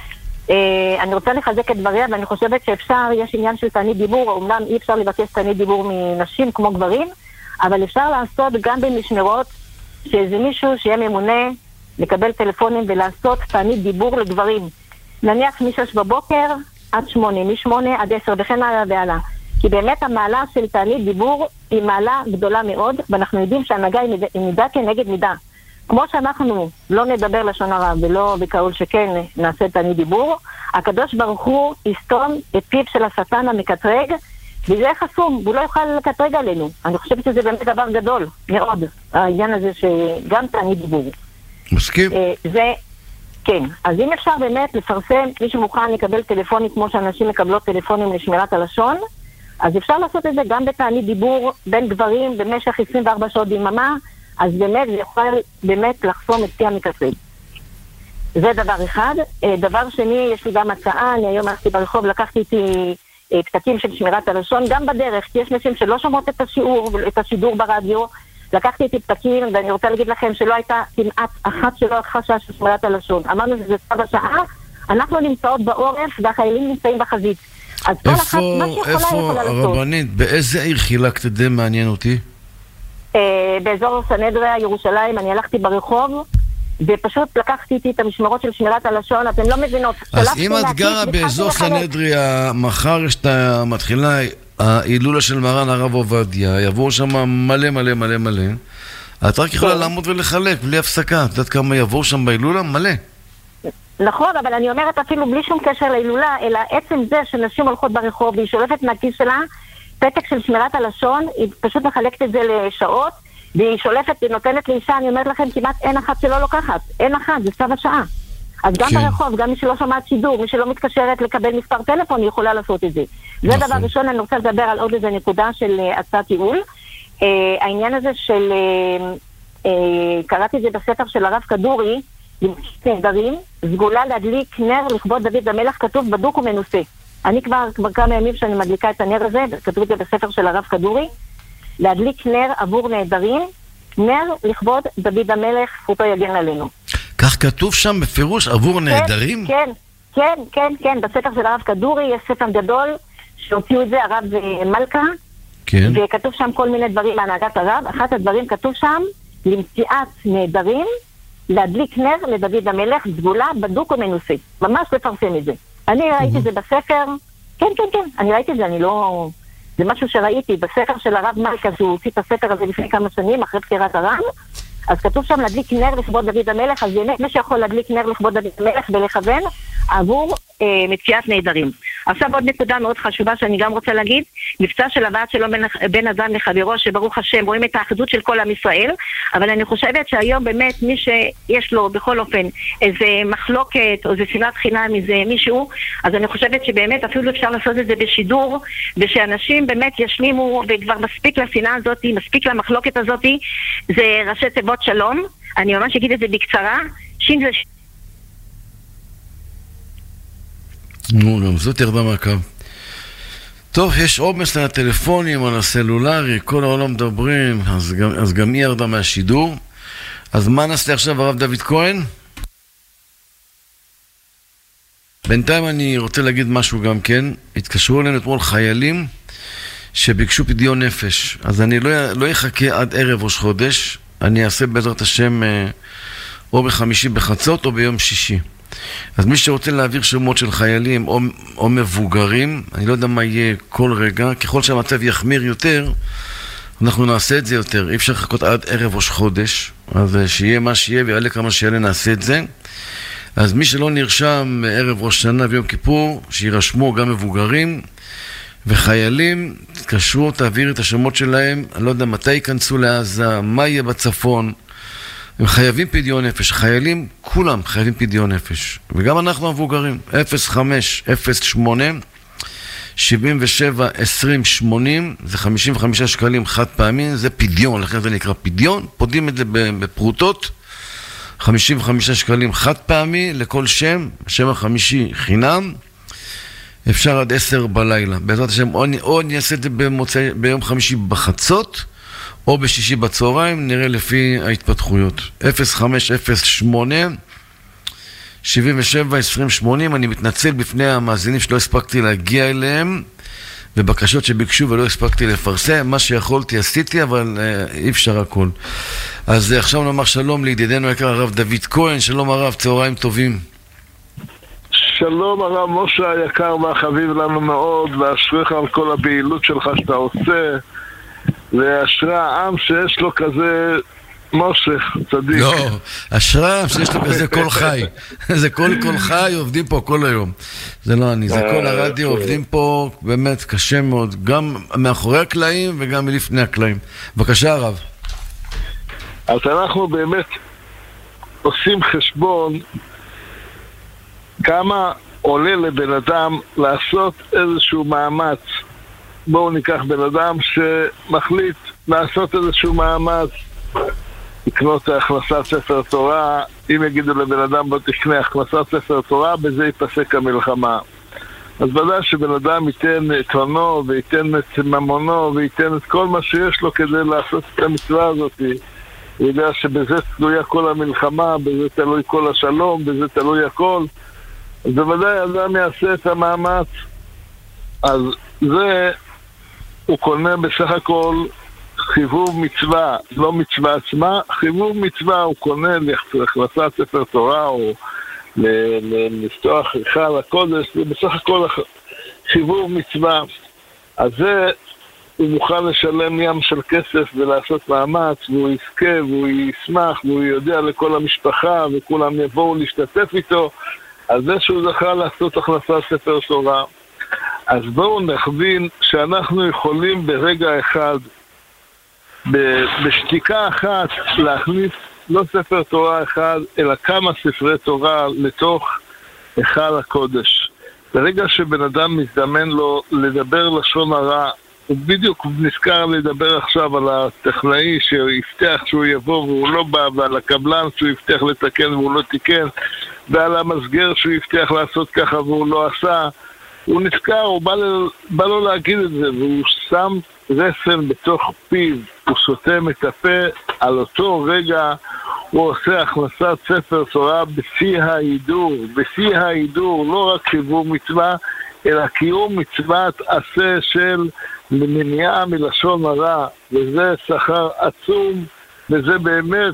אני רוצה לחזק את דבריה, ואני חושבת שאפשר, יש עניין של תענית דיבור, אומנם אי אפשר לבקש תענית דיבור מנשים כמו גברים, אבל אפשר לעשות גם במשמרות שאיזה מישהו שיהיה ממונה לקבל טלפונים ולעשות תענית דיבור לגברים. נניח משש בבוקר עד שמונה, משמונה עד עשר, וכן הלאה והלאה. כי באמת המעלה של תענית דיבור היא מעלה גדולה מאוד, ואנחנו יודעים שהנהגה היא מידה, מידה כנגד מידה. כמו שאנחנו לא נדבר לשון הרע ולא בקהול שכן נעשה תענית דיבור, הקדוש ברוך הוא יסתום את פיו של השטן המקטרג, וזה חסום, הוא לא יוכל לקטרג עלינו. אני חושבת שזה באמת דבר גדול מאוד, העניין הזה שגם תענית דיבור. מסכים. זה, כן. אז אם אפשר באמת לפרסם, מי שמוכן לקבל טלפונים כמו שאנשים מקבלות טלפונים לשמירת הלשון, אז אפשר לעשות את זה גם בתענית דיבור בין גברים במשך עשרים וארבע שעות ביממה, אז באמת זה יכול באמת לחסום את פי המקטרג. זה דבר אחד. דבר שני, יש לי גם הצעה, אני היום הלכתי ברחוב, לקחתי איתי פתקים של שמירת הלשון, גם בדרך, כי יש נשים שלא שומעות את השיעור, את השידור ברדיו, לקחתי איתי פתקים, ואני רוצה להגיד לכם שלא הייתה כמעט אחת שלא חשה של שמירת הלשון. אמרנו שזה צו השעה, אנחנו נמצאות בעורף והחיילים נמצאים בחזית. אז כל אחת, מה שיכולה יכולה לעשות. איפה הרבנית, באיזה עיר חילקת את זה? מעניין אותי. באזור סנהדריה, ירושלים, אני הלכתי ברחוב, ופשוט לקחתי איתי את המשמרות של שמירת הלשון, אתן לא מבינות. אז אם את גרה באזור סנהדריה, מחר יש את המתחילה, ההילולה של מרן הרב עובדיה, יבואו שם מלא מלא מלא מלא, את רק יכולה לעמוד ולחלק, בלי הפסקה. את יודעת כמה יבואו שם בהילולה? מלא. נכון, אבל אני אומרת אפילו בלי שום קשר להילולה, אלא עצם זה שנשים הולכות ברחוב, והיא שולפת מהכיס שלה, פתק של שמירת הלשון, היא פשוט מחלקת את זה לשעות, והיא שולפת ונותנת לאישה, אני אומרת לכם, כמעט אין אחת שלא לוקחת. אין אחת, זה צו השעה. אז גם כן. ברחוב, גם מי שלא שומעת שידור, מי שלא מתקשרת לקבל מספר טלפון, היא יכולה לעשות את זה. זה נכון. דבר ראשון, אני רוצה לדבר על עוד איזה נקודה של uh, הצעת ייעול. Uh, העניין הזה של, uh, uh, קראתי את זה בספר של הרב כדורי, נהדרים, סגולה להדליק נר לכבוד דוד המלך, כתוב בדוק ומנוסה. אני כבר, כבר כמה ימים שאני מדליקה את הנר הזה, כתוב את זה בספר של הרב כדורי, להדליק נר עבור נהדרים, נר לכבוד דוד המלך, זכותו יגן עלינו. כך כתוב שם בפירוש עבור כן, נהדרים? כן, כן, כן, כן, בספר של הרב כדורי יש ספר גדול שהוציאו את זה הרב מלכה, כן. וכתוב שם כל מיני דברים להנהגת הרב. אחת הדברים כתוב שם למציאת נהדרים להדליק נר לדוד המלך, סגולה, בדוק ומנוסה. ממש לפרסם את זה. אני ראיתי את זה בספר, כן, כן, כן, אני ראיתי את זה, אני לא... זה משהו שראיתי בספר של הרב מלכה, שהוא הוציא את הספר הזה לפני כמה שנים, אחרי פטירת הרב, אז כתוב שם להדליק נר לכבוד דוד המלך, אז באמת מי שיכול להדליק נר לכבוד דוד המלך ולכוון עבור אה, מציאת נהדרים. עכשיו עוד נקודה מאוד חשובה שאני גם רוצה להגיד, מבצע של הבאת שלום בין, בין אדם לחברו, שברוך השם רואים את האחדות של כל עם ישראל, אבל אני חושבת שהיום באמת מי שיש לו בכל אופן איזה מחלוקת או איזה שנאת חינם מזה מישהו, אז אני חושבת שבאמת אפילו אפשר לעשות את זה בשידור, ושאנשים באמת ישלימו, וכבר מספיק לשנאה הזאת, מספיק למחלוקת הזאת, זה ראשי תיבות שלום. אני ממש אגיד את זה בקצרה, שין זה... נו, גם זאת ירדה מהקו. טוב, יש עומס על הטלפונים, על הסלולרי, כל העולם מדברים, אז גם, אז גם היא ירדה מהשידור. אז מה נעשה עכשיו, הרב דוד כהן? בינתיים אני רוצה להגיד משהו גם כן. התקשרו אלינו אתמול חיילים שביקשו פדיון נפש. אז אני לא, לא אחכה עד ערב ראש חודש, אני אעשה בעזרת השם או בחמישי בחצות או ביום שישי. אז מי שרוצה להעביר שמות של חיילים או, או מבוגרים, אני לא יודע מה יהיה כל רגע, ככל שהמצב יחמיר יותר, אנחנו נעשה את זה יותר. אי אפשר לחכות עד ערב ראש חודש, אז שיהיה מה שיהיה ויעלה כמה שיעלה נעשה את זה. אז מי שלא נרשם ערב ראש שנה ויום כיפור, שירשמו גם מבוגרים וחיילים, תתקשרו, תעביר את השמות שלהם, אני לא יודע מתי ייכנסו לעזה, מה יהיה בצפון, הם חייבים פדיון נפש, חיילים, כולם חייבים פדיון נפש, וגם אנחנו המבוגרים, אפס חמש אפס שמונה שבעים ושבע עשרים שמונים, זה חמישים וחמישה שקלים חד פעמי, זה פדיון, לכן זה נקרא פדיון, פודים את זה בפרוטות, חמישים וחמישה שקלים חד פעמי לכל שם, שם החמישי חינם, אפשר עד עשר בלילה, בעזרת השם, או, או אני אעשה את זה במוצא, ביום חמישי בחצות, או בשישי בצהריים, נראה לפי ההתפתחויות. אפס חמש אפס שמונה שבעים ושבע עשרים שמונים, אני מתנצל בפני המאזינים שלא הספקתי להגיע אליהם, ובקשות שביקשו ולא הספקתי לפרסם, מה שיכולתי עשיתי, אבל אה, אי אפשר הכל. אז אה, עכשיו נאמר שלום לידידנו היקר הרב דוד כהן, שלום הרב, צהריים טובים. שלום הרב משה היקר והחביב לנו מאוד, ואשריך על כל הבעילות שלך שאתה עושה, ואשרי העם שיש לו כזה מושך, צדיק. לא, אשרי העם שיש לו כזה כל חי. זה כל כל חי, עובדים פה כל היום. זה לא אני, זה כל הרדיו, עובדים פה באמת קשה מאוד, גם מאחורי הקלעים וגם מלפני הקלעים. בבקשה הרב. אז אנחנו באמת עושים חשבון כמה עולה לבן אדם לעשות איזשהו מאמץ. בואו ניקח בן אדם שמחליט לעשות איזשהו מאמץ, לקנות הכנסת ספר תורה. אם יגידו לבן אדם בוא תקנה הכנסת ספר תורה, בזה ייפסק המלחמה. אז ודאי שבן אדם ייתן את הונו וייתן את ממונו וייתן את כל מה שיש לו כדי לעשות את המצווה הזאת. הוא יודע שבזה תלויה כל המלחמה, בזה תלוי כל השלום, בזה תלוי הכל. אז בוודאי אדם יעשה את המאמץ. אז זה הוא קונה בסך הכל חיבוב מצווה, לא מצווה עצמה, חיבוב מצווה הוא קונה להכנסת ספר תורה או לפתוח היכל הקודש, זה בסך הכל חיבוב מצווה. אז זה הוא מוכן לשלם ים של כסף ולעשות מאמץ, והוא יזכה והוא ישמח והוא יודע לכל המשפחה וכולם יבואו להשתתף איתו על זה שהוא זכה לעשות הכנסת ספר תורה. אז בואו נכווין שאנחנו יכולים ברגע אחד, בשתיקה אחת, להכניס לא ספר תורה אחד, אלא כמה ספרי תורה לתוך היכל הקודש. ברגע שבן אדם מזדמן לו לדבר לשון הרע, הוא בדיוק נזכר לדבר עכשיו על הטכנאי שיפתח שהוא יבוא והוא לא בא, ועל הקבלן שהוא יפתח לתקן והוא לא תיקן, ועל המסגר שהוא יפתח לעשות ככה והוא לא עשה. הוא נזכר, הוא בא, לו, בא לו להגיד את זה, והוא שם רסן בתוך פיו, הוא סותם את הפה, על אותו רגע הוא עושה הכנסת ספר תורה בפי ההידור, בפי ההידור, לא רק חיבור מצווה, אלא קיום מצוות עשה של מניעה מלשון הרע, וזה שכר עצום, וזה באמת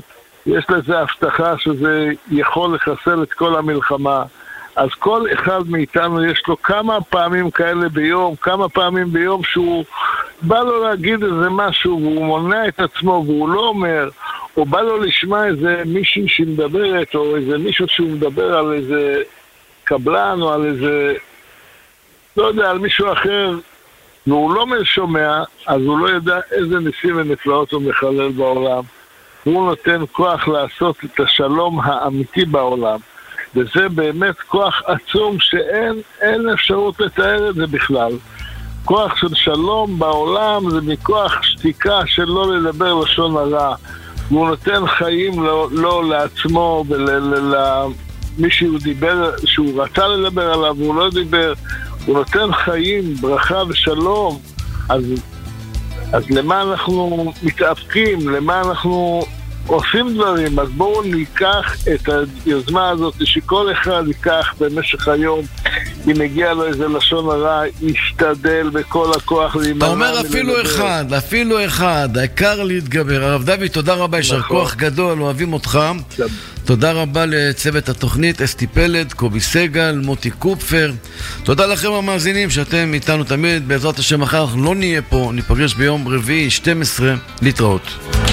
יש לזה הבטחה שזה יכול לחסל את כל המלחמה. אז כל אחד מאיתנו יש לו כמה פעמים כאלה ביום, כמה פעמים ביום שהוא בא לו להגיד איזה משהו והוא מונע את עצמו והוא לא אומר, או בא לו לשמוע איזה מישהו שמדברת, או איזה מישהו שהוא מדבר על איזה קבלן או על איזה, לא יודע, על מישהו אחר, והוא לא שומע, אז הוא לא יודע איזה ניסים ונפלאות הוא מחלל בעולם. הוא נותן כוח לעשות את השלום האמיתי בעולם. וזה באמת כוח עצום שאין אין אפשרות לתאר את זה בכלל. כוח של שלום בעולם זה מכוח שתיקה של לא לדבר לשון הרע. הוא נותן חיים לא, לא לעצמו ולמי שהוא דיבר, שהוא רצה לדבר עליו והוא לא דיבר. הוא נותן חיים, ברכה ושלום. אז, אז למה אנחנו מתאפקים? למה אנחנו עושים דברים? אז בואו ניקח את היוזמה הזאת שכל אחד ייקח במשך היום, אם מגיע לו איזה לשון הרע, ישתדל בכל הכוח להימנע. אתה אומר אפילו אחד, אפילו אחד, העיקר להתגבר. הרב דוד, תודה רבה, ישר כוח גדול, אוהבים אותך. תודה רבה לצוות התוכנית, אסתי פלד, קובי סגל, מוטי קופפר. תודה לכם המאזינים שאתם איתנו תמיד. בעזרת השם מחר אנחנו לא נהיה פה, ניפגש ביום רביעי שתים עשרה, להתראות.